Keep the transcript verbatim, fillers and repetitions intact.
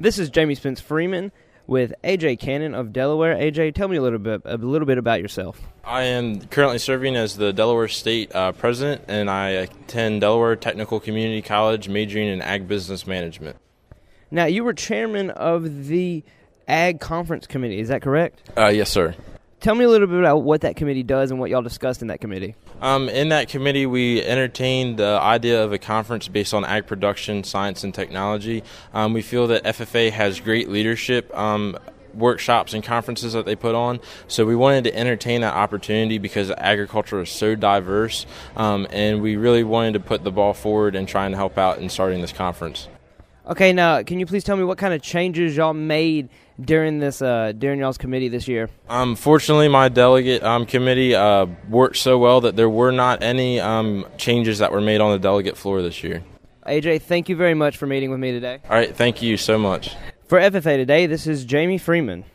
This is Jamie Spence Freeman with A J Cannon of Delaware. A J, tell me a little bit a little bit about yourself. I am currently serving as the Delaware State uh, President, and I attend Delaware Technical Community College, majoring in Ag Business Management. Now, you were chairman of the Ag Conference Committee, is that correct? Uh, yes, sir. Tell me a little bit about what that committee does and what y'all discussed in that committee. Um, in that committee, we entertained the idea of a conference based on ag production, science, and technology. Um, we feel that F F A has great leadership um, workshops and conferences that they put on, so we wanted to entertain that opportunity because agriculture is so diverse, um, and we really wanted to put the ball forward and trying to help out in starting this conference. Okay, now, can you please tell me what kind of changes y'all made during this uh, during y'all's committee this year? Um, fortunately, my delegate um, committee uh, worked so well that there were not any um, changes that were made on the delegate floor this year. A J, thank you very much for meeting with me today. All right, thank you so much. For F F A Today, this is Jamie Freeman.